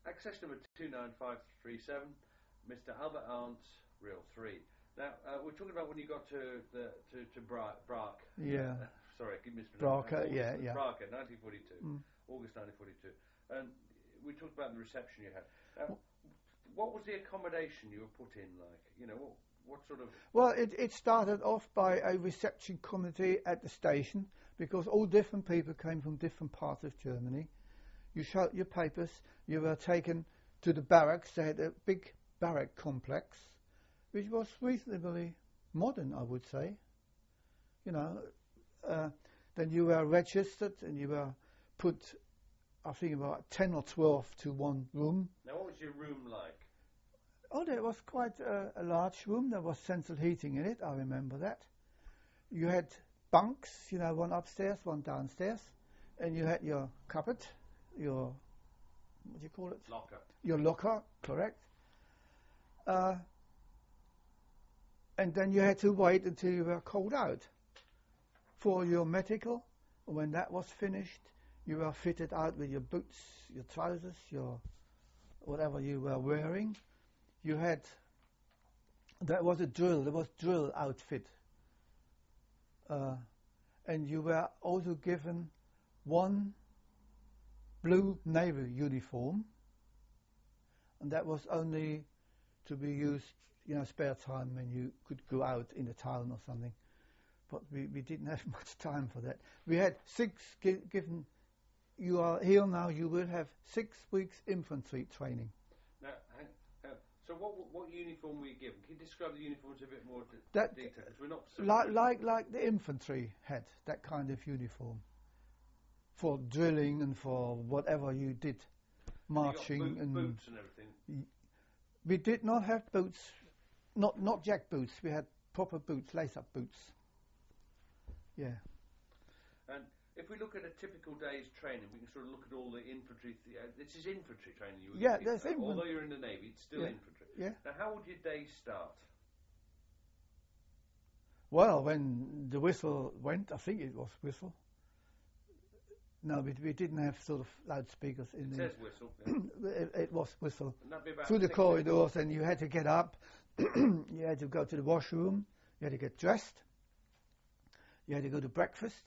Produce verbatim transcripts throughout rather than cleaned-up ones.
access number two nine five three seven, Mister Albert Arndt, Real three. Now, uh, we're talking about when you got to the to, to Bra Braque. Yeah. Uh, sorry, I keep Braque, mispronouncing. yeah, yeah. Braque, nineteen forty-two. Mm. August nineteen forty-two. And we talked about the reception you had. Now, what was the accommodation you were put in like? You know, what, what sort of... Well, it, it started off by a reception committee at the station, because all different people came from different parts of Germany. You showed your papers, you were taken to the barracks. They had a big barrack complex, which was reasonably modern, I would say. You know, uh, then you were registered and you were put, I think, about ten or twelve to one room. Now, what was your room like? Oh, there was quite a, a large room. There was central heating in it, I remember that. You had bunks, you know, one upstairs, one downstairs, and you had your cupboard, your, what do you call it? Locker. Your locker, correct. Uh, and then you had to wait until you were called out for your medical. When that was finished, you were fitted out with your boots, your trousers, your whatever you were wearing. You had, that was a drill, there was drill outfit. Uh, and you were also given one blue navy uniform, and that was only to be used, you know, spare time when you could go out in the town or something. But we, we didn't have much time for that. We had six gi given, you are here now, you will have six weeks infantry training. Now, hang, uh, so what what uniform were you given? Can you describe the uniforms a bit more to That detail? 'Cause we're not so like, like, like the infantry had that kind of uniform for drilling and for whatever you did, marching. You got boot, and boots and everything. We did not have boots, not not jack boots. We had proper boots, lace-up boots. Yeah. And if we look at a typical day's training, we can sort of look at all the infantry. Th uh, this is infantry training. You were Yeah, looking there's at. infantry. Although you're in the Navy, it's still Yeah. infantry. Yeah. Now, how would your day start? Well, when the whistle went, I think it was whistle. No, we, we didn't have sort of loudspeakers in It the. says whistle. Yeah. it, it was whistle. And that'd be about Through the six corridors, and you had to get up. You had to go to the washroom. You had to get dressed. You had to go to breakfast.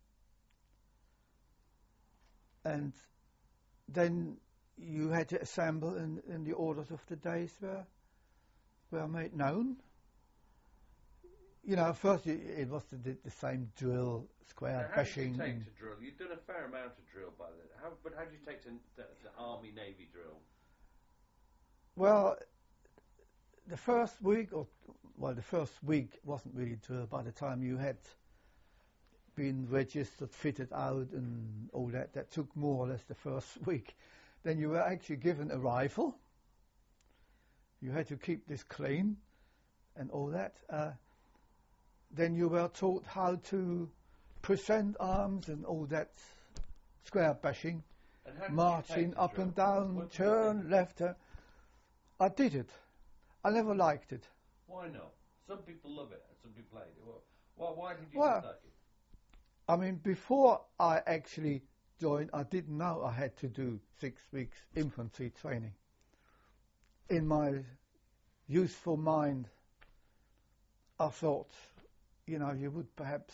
And then you had to assemble, and, and the orders of the days were were made known. You know, first it, it was the, the same drill, square Now, how bashing. did you take and to drill? You've done a fair amount of drill by then. How, but how did you take to the, the Army Navy drill? Well, the first week, or well, the first week wasn't really drill. By the time you had been registered, fitted out, and all that, that took more or less the first week. Then you were actually given a rifle. You had to keep this clean, and all that. Uh, then you were taught how to present arms and all that square bashing, And how did you marching take to up drill? and down, What did you turn think? left. Turn. I did it. I never liked it. Why not? Some people love it, and some people hate it. Well, why, why did you Well, dislike it? I mean, before I actually joined, I didn't know I had to do six weeks infantry training. In my youthful mind, I thought, you know, you would perhaps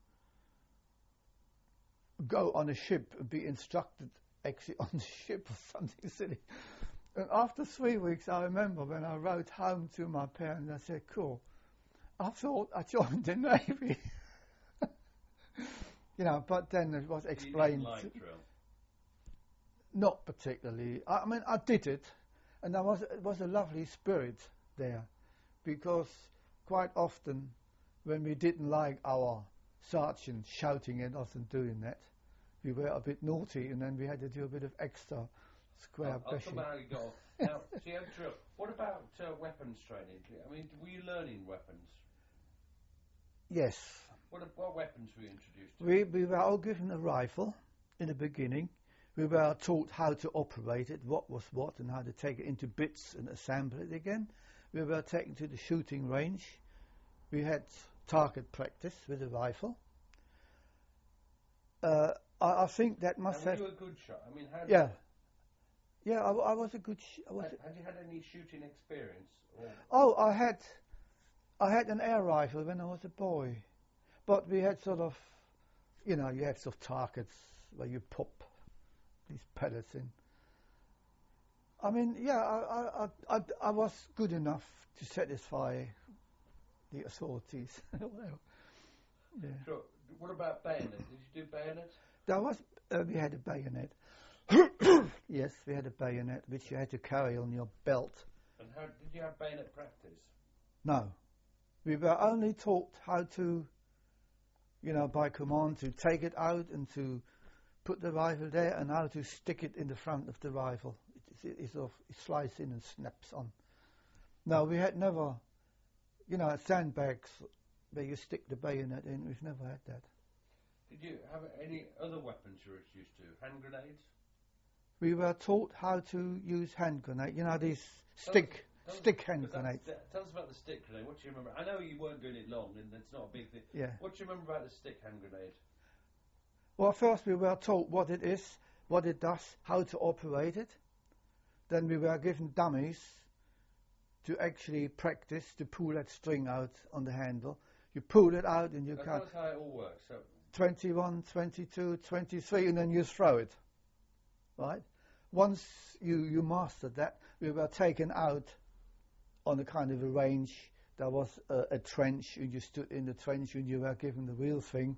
go on a ship and be instructed actually on the ship or something silly. And after three weeks, I remember when I wrote home to my parents, I said, cool, I thought I joined the Navy. You know, but then it was explained. You didn't like drill. Not particularly. I, I mean, I did it, and there was it was a lovely spirit there, because quite often, when we didn't like our sergeant shouting at us and doing that, we were a bit naughty, and then we had to do a bit of extra square I'll, I'll bashing. come out how you got on. Now, so you had drill. What about uh, weapons training? I mean, were you learning weapons? Yes. What, what weapons were you introduced to? We, we were all given a rifle in the beginning. We were taught how to operate it, what was what, and how to take it into bits and assemble it again. We were taken to the shooting range. We had target practice with a rifle. Uh, I, I think that must And were have... you a good shot? I mean, how did Yeah. yeah, I, I was a good. Sh- I was Had, had you had any shooting experience? Or oh, I had, I had an air rifle when I was a boy, but we had sort of, you know, you have sort of targets where you pop these pellets in. I mean, yeah, I, I, I, I was good enough to satisfy the authorities. Yeah. Sure. What about bayonet? Did you do bayonet? There was, uh, we had a bayonet. Yes, we had a bayonet which you had to carry on your belt. And how did you have bayonet practice? No, we were only taught how to, you know, by command to take it out and to put the rifle there, and how to stick it in the front of the rifle. It, it, it sort of it slides in and snaps on. No, we had never, you know, sandbags where you stick the bayonet in. We've never had that. Did you have any other weapons you were used to? Hand grenades? We were taught how to use hand grenade. You know, these stick Tell us- stick hand Because grenades. that's- Tell us about the stick grenade. What do you remember? I know you weren't doing it long, and it's not a big thing. Yeah. What do you remember about the stick hand grenade? Well, first we were taught what it is, what it does, how to operate it. Then we were given dummies to actually practice to pull that string out on the handle. You pull it out and you Now, count tell us how it all works. So, twenty-one, twenty-two, twenty-three, and then you throw it. Right? Once you, you mastered that, we were taken out on a kind of a range. There was a, a trench, and you stood in the trench and you were given the real thing.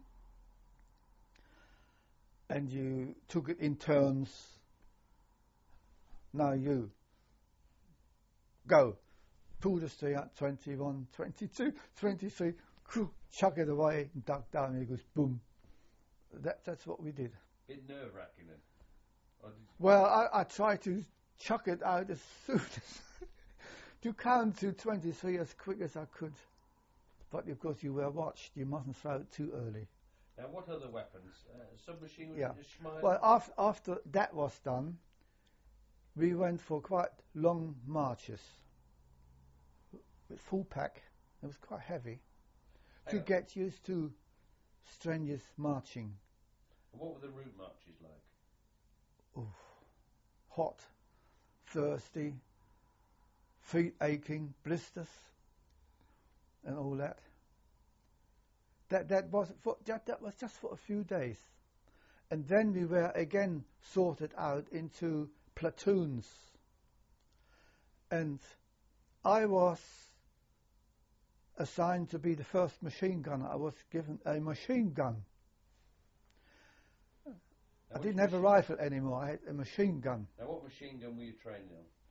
And you took it in turns. Now you go. Pull the string out, twenty-one, twenty-two, twenty-three, chuck it away, and duck down, and it goes boom. That, that's what we did. bit nerve wracking then. Or did you- Well, I, I tried to chuck it out as soon as to count to twenty-three as quick as I could. But of course you were watched. You mustn't throw it too early. Now, what other weapons? Uh, submachine gun, Yeah. Schmeil? Well, after, after that was done, we went for quite long marches with full pack. It was quite heavy to Hang on. get used to strenuous marching. What were the route marches like? Oof. Hot, thirsty, feet aching, blisters, and all that. That that was for, that, that was just for a few days, and then we were again sorted out into platoons. And I was assigned to be the first machine gunner. I was given a machine gun. Now, I which didn't have a machine- rifle anymore. I had a machine gun. Now, what machine gun were you training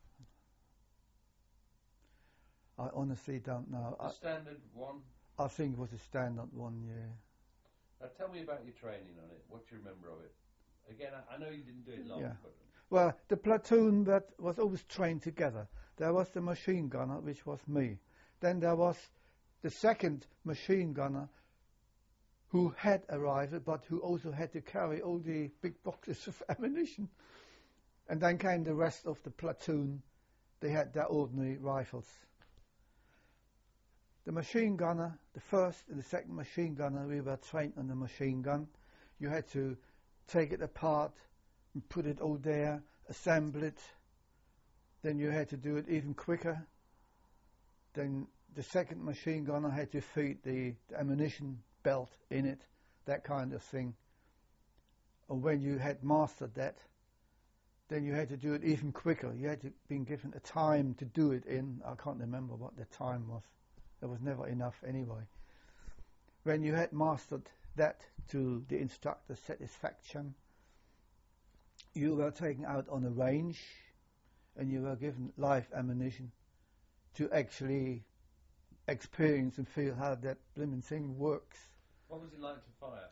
on? I honestly don't know. The I, standard one? I think it was a standard one, yeah. Now, tell me about your training on it. What do you remember of it? Again, I, I know you didn't do it long, Yeah. but Well, the platoon that was always trained together. There was the machine gunner, which was me. Then there was the second machine gunner who had a rifle, but who also had to carry all the big boxes of ammunition. And then came the rest of the platoon. They had their ordinary rifles. The machine gunner, the first and the second machine gunner, we were trained on the machine gun. You had to take it apart and put it all there, assemble it. Then you had to do it even quicker. Then the second machine gunner had to feed the, the ammunition belt in it, that kind of thing. And when you had mastered that, then you had to do it even quicker. You had to been given a time to do it in. I can't remember what the time was. There was never enough anyway. When you had mastered that to the instructor's satisfaction, you were taken out on a range and you were given live ammunition to actually experience and feel how that blimmin' thing works. what was it like to fire?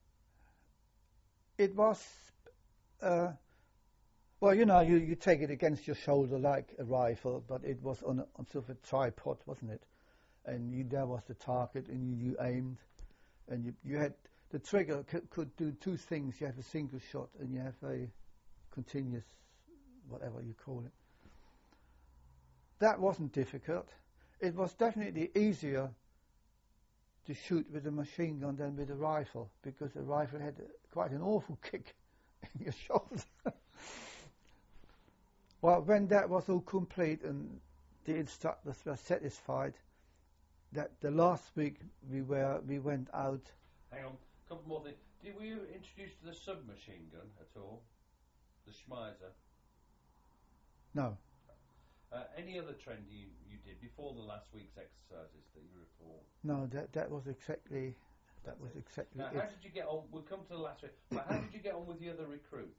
It was, uh, well, you know, you, you take it against your shoulder like a rifle, but it was on, a, on sort of a tripod, wasn't it? And you, there was the target, and you, you aimed, and you, you had the trigger could, could do two things. You have a single shot, and you have a continuous, whatever you call it. That wasn't difficult. It was definitely easier to shoot with a machine gun than with a rifle, because a rifle had a, quite an awful kick in your shoulder. Well, when that was all complete and the instructors were satisfied, that the last week we were we went out. Hang on, a couple more things. Did, were you introduced to the submachine gun at all? The Schmeiser? No. Uh, any other trend you, you did before the last week's exercises that you recall? No, that that was exactly that That's was it. exactly Now, it. how did you get on? We'll come to the last week. But how did you get on with the other recruits?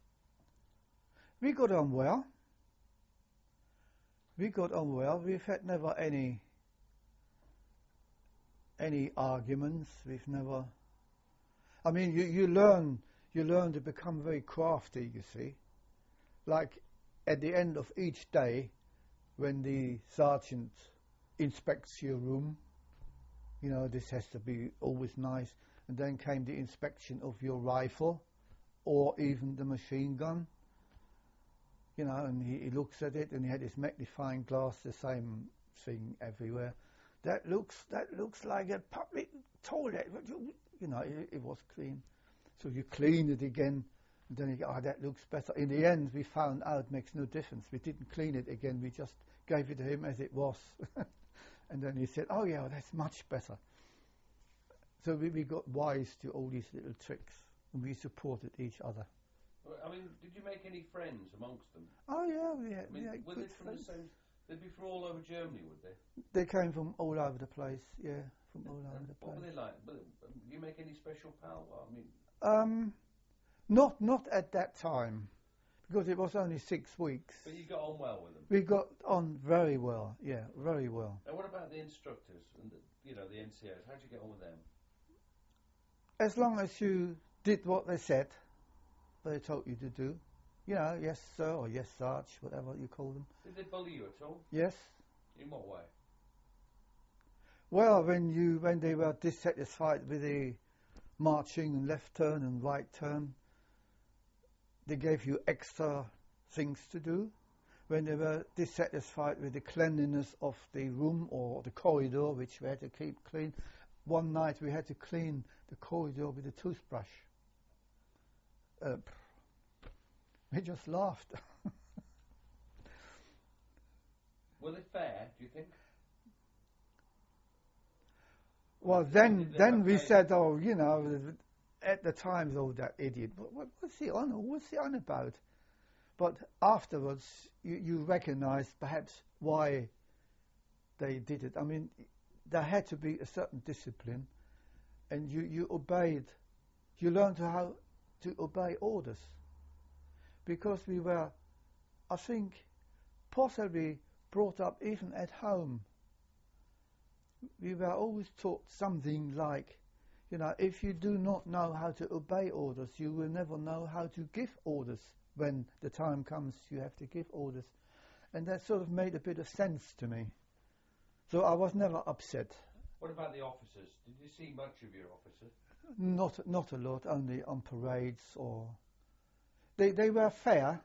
We got on well. We got on well. We've had never any any arguments. We've never. I mean, you, you learn you learn to become very crafty. You see, like at the end of each day, when the sergeant inspects your room, you know this has to be always nice. And then came the inspection of your rifle, or even the machine gun. You know, and he, he looks at it, and he had his magnifying glass, the same thing everywhere. That looks that looks like a public toilet. You know, it, it was clean. So you clean it again, and then you go, oh, that looks better. In the end, we found out it makes no difference. We didn't clean it again. We just gave it to him as it was. And then he said, oh, yeah, well, that's much better. So we, we got wise to all these little tricks, and we supported each other. I mean, did you make any friends amongst them? Oh, yeah, we had, I mean, we had were good they from friends. the same? They'd be from all over Germany, would they? They came from all over the place, yeah, from all over And the what were place. they like? But, um, did you make any special pal? I mean, Um, not not at that time, because it was only six weeks. but you got on well with them. We got on very well, yeah, very well. And what about the instructors and the, you know the N C Os? How did you get on with them? As long as you did what they said, they told you to do. You know, yes sir, or yes sarge, whatever you call them. Did they bully you at all? Yes. In what way? Well, when you when they were dissatisfied with the marching and left turn and right turn, they gave you extra things to do. When they were dissatisfied with the cleanliness of the room or the corridor, which we had to keep clean, one night we had to clean the corridor with a toothbrush. Uh, we just laughed. Were they fair? Do you think? Well, then, then we said, oh, you know, at the time, oh, that idiot. What, what, what's he on? What's he on about? But afterwards, you, you recognise perhaps why they did it. I mean, there had to be a certain discipline, and you, you obeyed. You learned how to obey orders, because we were, I think, possibly brought up even at home. We were always taught something like, you know, if you do not know how to obey orders, you will never know how to give orders when the time comes you have to give orders. And that sort of made a bit of sense to me. So I was never upset. What about the officers? Did you see much of your officers? Not not a lot, only on parades or... They, they were fair.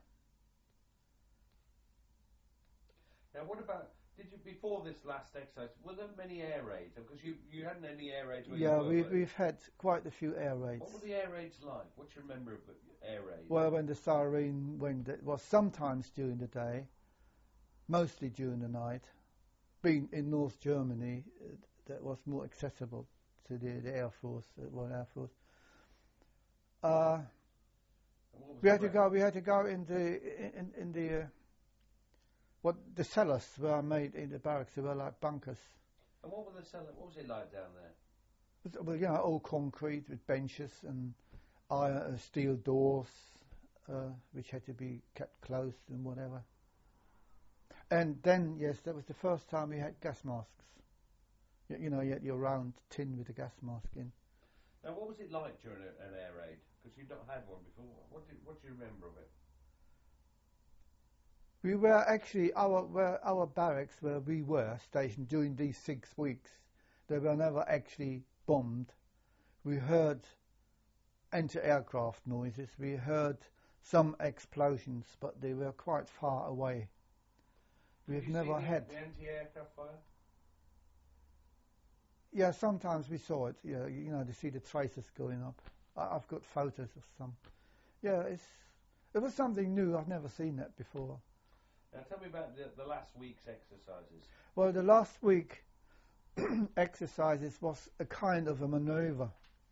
Now, what about... Did you, before this last exercise, were there many air raids? Because you, you hadn't any air raids where Yeah, you were, we, but we've had quite a few air raids. what were the air raids like? What do you remember of the air raids? Well, when the siren went, it was sometimes during the day, mostly during the night. Being in North Germany, uh, that was more accessible to the, the Air Force, the Royal Air Force. Uh, we had to go. We had to go in the in, in the uh, what the cellars were made in the barracks. They were like bunkers. And what were the cell- What was it like down there? Well, you know, all concrete with benches and iron, uh, steel doors, uh, which had to be kept closed and whatever. And then, yes, that was the first time we had gas masks. You, you know, you had your round tin with a gas mask in. Now, what was it like during a, an air raid? Because you'd not had one before. What do what do you remember of it? We were actually, our where our barracks where we were stationed during these six weeks, they were never actually bombed. We heard anti-aircraft noises, we heard some explosions, but they were quite far away. We've Did you never see the, had... the anti-aircraft fire? Yeah, sometimes we saw it, yeah, you know, to see the traces going up. I, I've got photos of some. Yeah, it's, it was something new, I've never seen that before. Now tell me about the, the last week's exercises. Well, the last week exercises was a kind of a maneuver.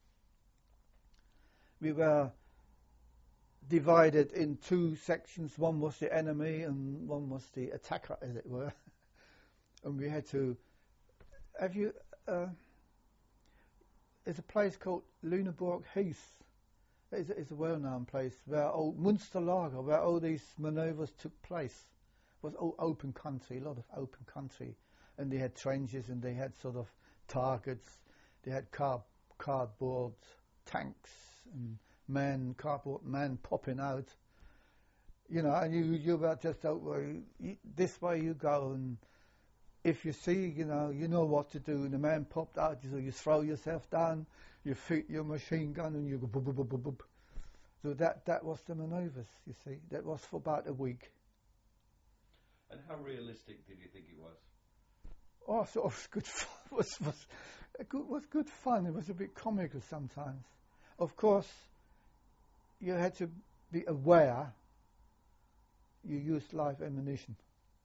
We were divided in two sections. One was the enemy and one was the attacker, as it were. And we had to... Have you... Uh, there's a place called Lüneburg Heath. It's, it's a well-known place where old Münsterlager, where all these manoeuvres took place. It was all open country, a lot of open country. And they had trenches and they had sort of targets. They had car, cardboard tanks and men, cardboard men popping out. You know, and you, you were just out, well, you, this way you go, and if you see, you know, you know what to do, and the man popped out, so you throw yourself down, you shoot your machine gun, and you go boop, boop, boop, boop, boop. So that, that was the manoeuvres, you see. That was for about a week. And how realistic did you think it was? Oh, so it was good fun. It was, was, it good, was good fun. It was a bit comical sometimes. Of course, you had to be aware you used live ammunition.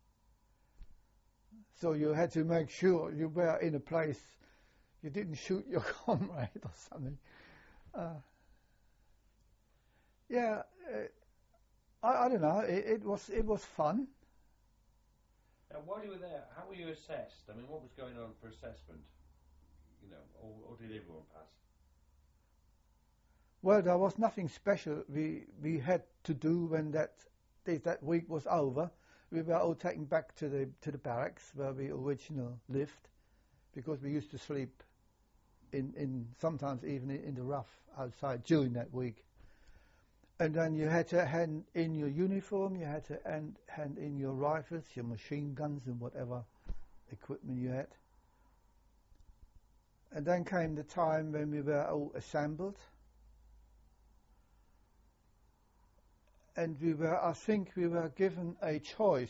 So you had to make sure you were in a place you didn't shoot your comrade or something. Uh, yeah, uh, I, I don't know. It, it was it was fun. Now, while you were there, how were you assessed? I mean, what was going on for assessment? You know, or, or did everyone pass? Well, there was nothing special we we had to do when that that week was over. We were all taken back to the to the barracks where we originally lived, because we used to sleep in in sometimes even in the rough outside during that week. And then you had to hand in your uniform, you had to hand, hand in your rifles, your machine guns and whatever equipment you had. And then came the time when we were all assembled. And we were, I think we were given a choice.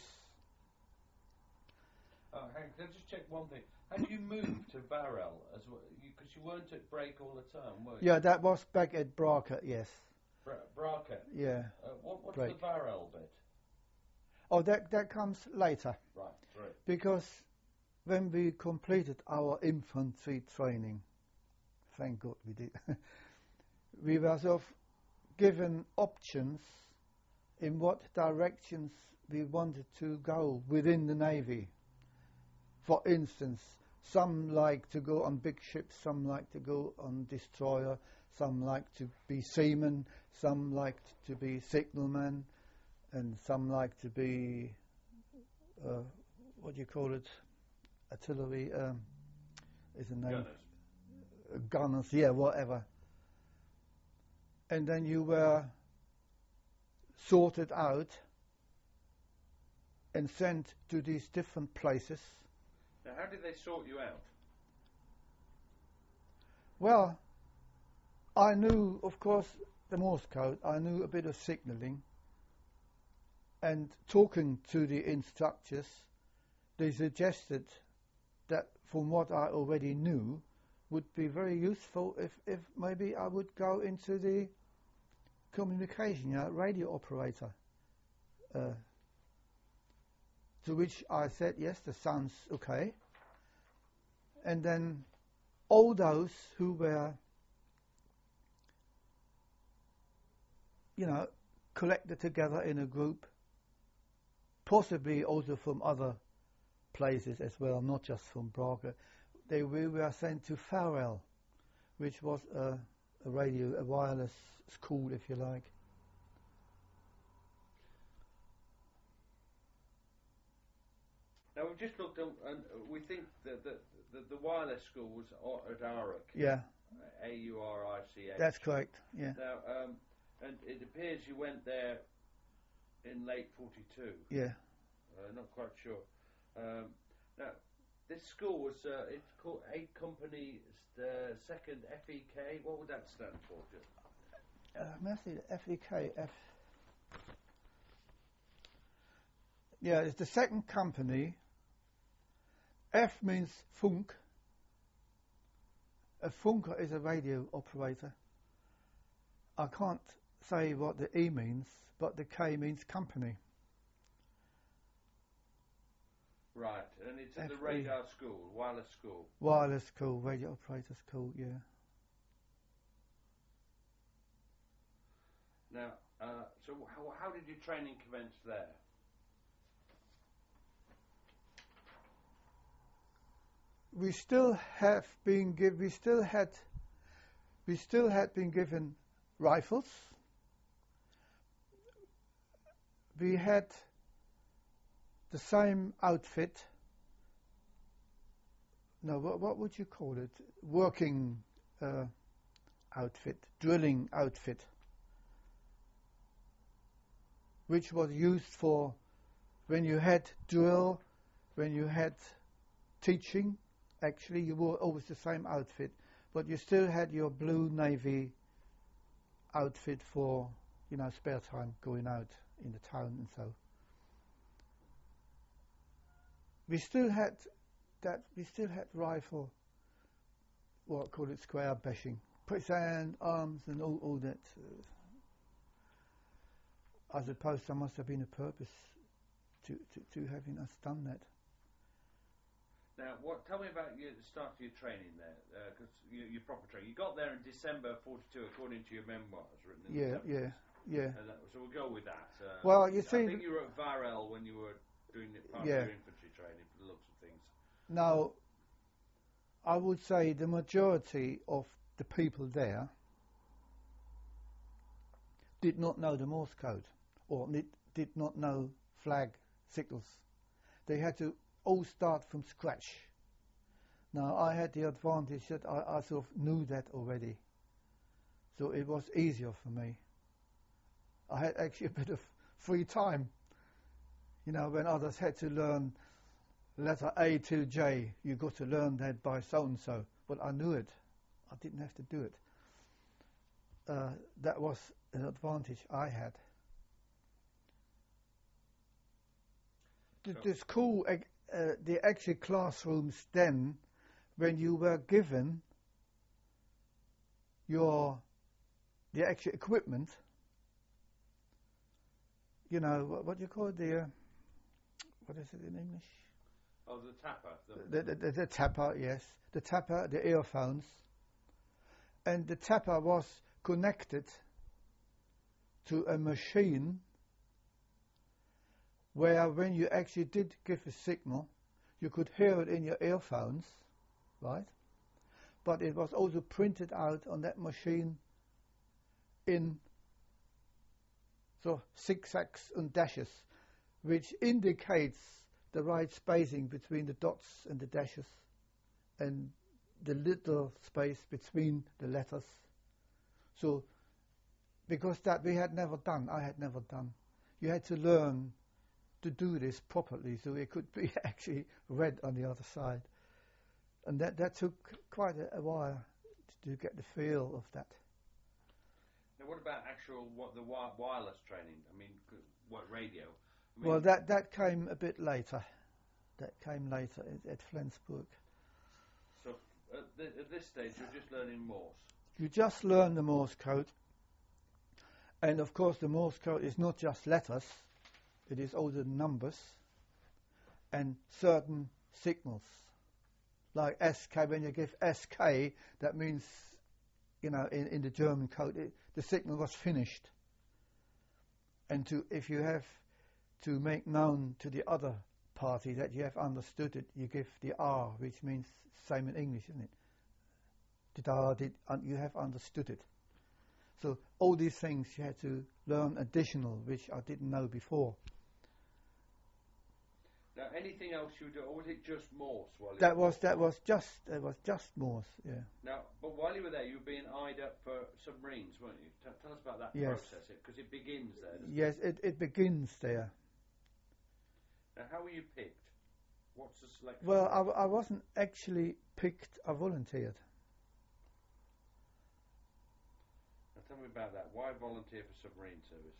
Oh, Hank, can I just check one thing? How did you move to Varel? As well? Because you, you weren't at break all the time, were you? Yeah, that was back at Braca, yes. Bra- Braca? Yeah. Uh, what, what's break. the Varel bit? Oh, that, that comes later. Right, right. Because when we completed our infantry training, thank God we did, we were sort of given options in what directions we wanted to go within the Navy. For instance, some like to go on big ships, some like to go on destroyer, some like to be seamen, some liked to be signalmen, and some like to be, uh, what do you call it, artillery, um, is a name? Gunners. Uh, gunners, yeah, whatever. And then you were sorted out and sent to these different places. Now, how did they sort you out? Well, I knew, of course, the Morse code. I knew a bit of signalling. And talking to the instructors, they suggested that from what I already knew would be very useful if, if maybe I would go into the communication, you know, radio operator. Uh, to which I said, yes, that sounds okay. And then all those who were, you know, collected together in a group, possibly also from other places as well, not just from Braga, they we were sent to Farrell, which was a, a radio, a wireless school, if you like. Now, we've just looked at, and we think that the, the, the wireless school was at Aurich. Yeah. A U R I C H. That's correct, yeah. Now, um, and it appears you went there in late forty-two. Yeah. Uh, not quite sure. Um, now, this school was, uh, it's called eight Company uh, Second F E K. What would that stand for? Uh, Matthew, F E K, F. Yeah, it's the second company. F means Funk. A Funker is a radio operator. I can't say what the E means, but the K means company. Right, and it's at the F E. radar school, wireless school. Wireless school, radio operator school, yeah. Now, uh, so how, how did your training commence there? We still have been give, we still had we still had been given rifles. We had the same outfit. No, what, what would you call it? Working uh, outfit, drilling outfit, which was used for when you had drill, when you had teaching. Actually, you wore always the same outfit, but you still had your blue navy outfit for, you know, spare time going out in the town and so. We still had that. We still had rifle. What call it? Square bashing, and arms, and all, all that. Uh, I suppose there must have been a purpose to, to, to having us done that. Now, what? Tell me about your, the start of your training there, because uh, you, your proper training. You got there in December forty-two, according to your memoirs written in Yeah, the yeah, yeah. And that, so we'll go with that. Uh, Well, you I see, think you were at Varel when you were doing it part Yeah. of your infantry training, for the looks of things. now, I would say the majority of the people there did not know the Morse code, or did, did not know flag signals. They had to all start from scratch. Now, I had the advantage that I, I sort of knew that already, so it was easier for me. I had actually a bit of free time. You know, when others had to learn letter A to J, you got to learn that by so-and-so. But I knew it. I didn't have to do it. Uh, that was an advantage I had. The, So the school, uh, the actual classrooms then, when you were given your, the actual equipment, you know, what, what do you call it, the, uh, what is it in English? Oh, the tapper. The, the, the, the tapper, yes. The tapper, the earphones. And the tapper was connected to a machine where when you actually did give a signal, you could hear it in your earphones, right? But it was also printed out on that machine in so zigzags and dashes, which indicates the right spacing between the dots and the dashes and the little space between the letters. So, because that we had never done, I had never done, you had to learn to do this properly so it could be actually read on the other side. And that, that took quite a, a while to, to get the feel of that. Now, what about actual what the wi- wireless training? I mean, c- what radio? I mean, Well, that, that came a bit later. That came later at, at Flensburg. So at, th- at this stage, you're just learning Morse. You just learn the Morse code. And of course, the Morse code is not just letters. It is also numbers and certain signals. Like S K, when you give S K, that means, you know, in, in the German code, it, the signal was finished. And to if you have to make known to the other party that you have understood it, you give the R, which means same in English, isn't it? Did, uh, did, uh, you have understood it. So all these things you had to learn additional, which I didn't know before. Now, anything else you do, or was it just Morse? While you That were was that was just that was just Morse, yeah. Now, but while you were there, you were being eyed up for submarines, weren't you? T- tell us about that Yes. process, because it begins there. doesn't Yes, it, it begins there. Now, how were you picked? What's the selection? Well, I, w- I wasn't actually picked. I volunteered. Now, tell me about that. Why volunteer for submarine service?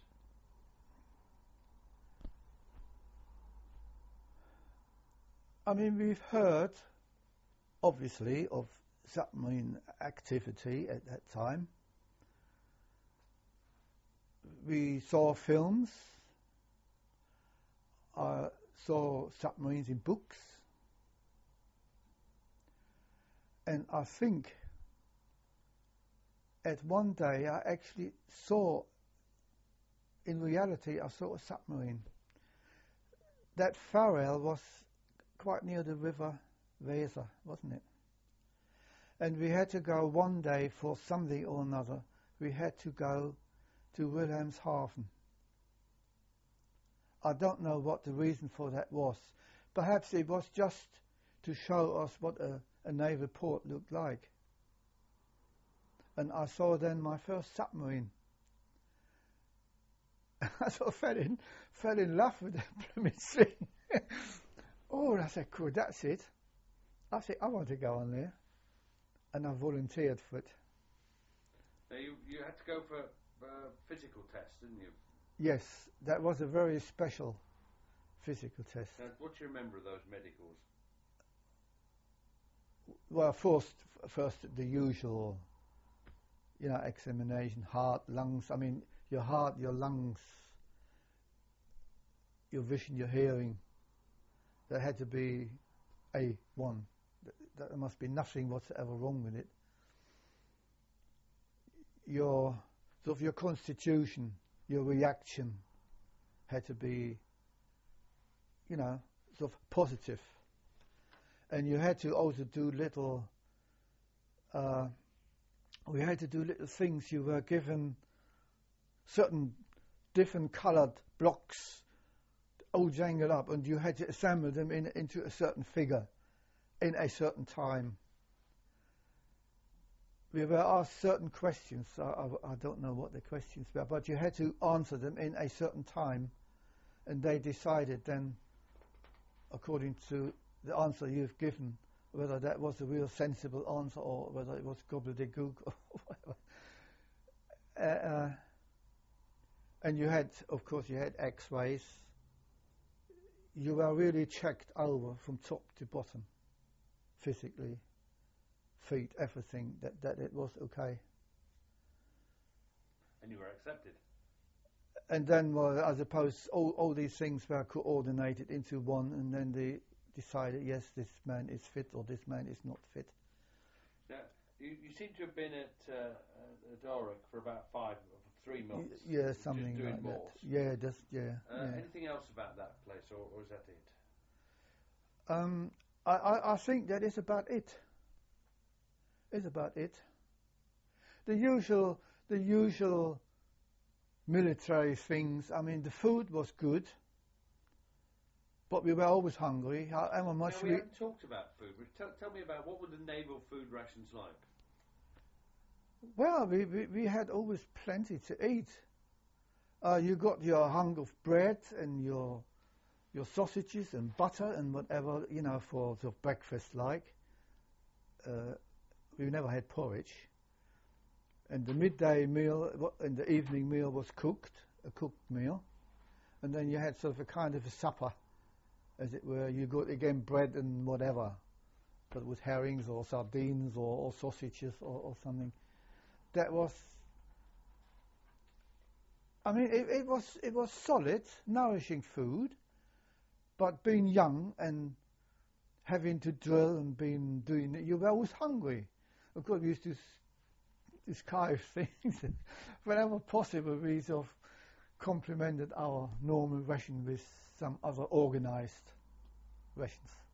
I mean, we've heard, obviously, of submarine activity at that time. We saw films. Uh, saw submarines in books, and I think at one day I actually saw, in reality, I saw a submarine. That Farrell was quite near the river Weser, wasn't it? And we had to go one day for something or another. We had to go to Wilhelmshaven. I don't know what the reason for that was. Perhaps it was just to show us what a, a naval port looked like. And I saw then my first submarine. I sort of fell in, fell in love with the blooming thing. Oh, I said, cool, that's it. I said, I want to go on there. And I volunteered for it. Now you, you had to go for uh, physical tests, didn't you? Yes, that was a very special physical test. Now, what do you remember of those medicals? Well, first, first the usual, you know, examination, heart, lungs. I mean, your heart, your lungs, your vision, your hearing. That had to be A one. There must be nothing whatsoever wrong with it. Your sort of your constitution, your reaction had to be, you know, sort of positive. And you had to also do little, uh, we had to do little things. You were given certain different coloured blocks all jangled up, and you had to assemble them in, into a certain figure in a certain time. We were asked certain questions. I, I, I don't know what the questions were, but you had to answer them in a certain time, and they decided then, according to the answer you've given, whether that was a real sensible answer or whether it was gobbledygook or whatever. Uh, uh, and you had, of course, you had X-rays. You were really checked over from top to bottom, physically, feet, everything, that, that it was okay. And you were accepted. And then, well, I suppose all, all these things were coordinated into one, and then they decided, yes, this man is fit or this man is not fit. Now, you, you seem to have been at uh, uh, Doric for about five, three months. Y- yeah, something just doing like Morse. that. Yeah, just, yeah, Uh, yeah. Anything else about that place, or, or is that it? Um, I, I, I think that is about it. Is about it. The usual, the usual military things. I mean, the food was good, but we were always hungry. However much Now, we we haven't talked about food. But tell, tell me about what were the naval food rations like? well, we, we we had always plenty to eat. Uh, you got your hunk of bread and your your sausages and butter and whatever, you know, for sort of breakfast like. Uh, we never had porridge. And the midday meal and the evening meal was cooked, a cooked meal. And then you had sort of a kind of a supper, as it were. You got, again, bread and whatever, but with herrings or sardines or, or sausages or, or something. That was, I mean, it, it was it was solid, nourishing food, but being young and having to drill and being doing it, you were always hungry. Of course, we used to disguise things, and whenever possible, we sort of complemented our normal ration with some other organised rations.